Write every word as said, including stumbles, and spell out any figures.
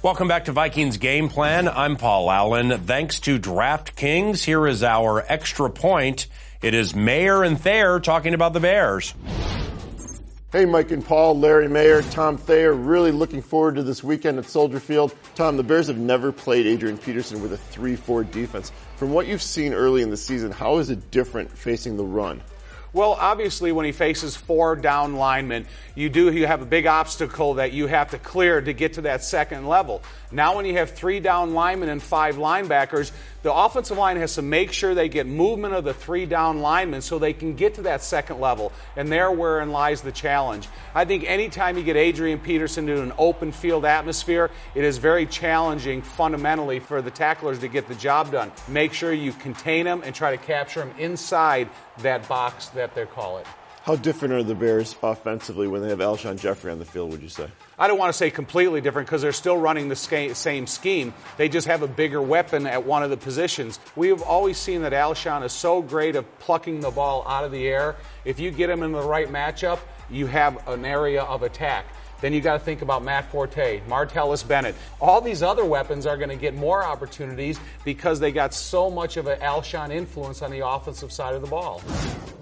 Welcome back to Vikings Game Plan. I'm Paul Allen. Thanks to DraftKings, here is our extra point. It is Mayer and Thayer talking about the Bears. Hey, Mike and Paul, Larry Mayer, Tom Thayer, really looking forward to this weekend at Soldier Field. Tom, the Bears have never played Adrian Peterson with a three four defense. From what you've seen early in the season, how is it different facing the run? Well, obviously, when he faces four down linemen, you do you have a big obstacle that you have to clear to get to that second level. Now, when you have three down linemen and five linebackers, the offensive line has to make sure they get movement of the three down linemen so they can get to that second level, and there wherein lies the challenge. I think anytime you get Adrian Peterson into an open field atmosphere, it is very challenging fundamentally for the tacklers to get the job done. Make sure you contain them and try to capture them inside that box that they call it. How different are the Bears offensively when they have Alshon Jeffrey on the field, would you say? I don't want to say completely different because they're still running the same scheme. They just have a bigger weapon at one of the positions. We have always seen that Alshon is so great at plucking the ball out of the air. If you get him in the right matchup, you have an area of attack. Then you got to think about Matt Forte, Martellus Bennett. All these other weapons are going to get more opportunities because they got so much of an Alshon influence on the offensive side of the ball.